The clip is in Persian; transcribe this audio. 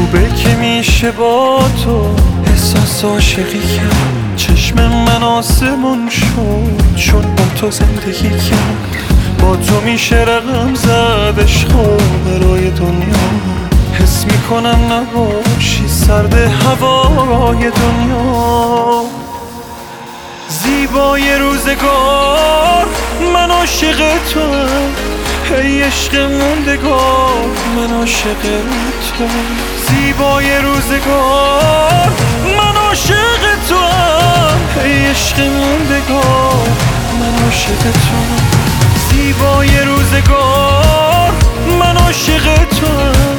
خوبه که میشه با تو احساس عاشقی کرد. چشم من آسمون شد چون با تو زندگی کرد. با تو میشه رقم زد عشق برای دنیا. حس میکنم نباشی سرد هوای دنیا. زیبای روزگار من عاشق توام، ای عشق موندگار من عاشق توام. زیبای روزگار من عاشق توام، ای عشق موندگار من عاشق توام. زیبای روزگار من عاشق توام،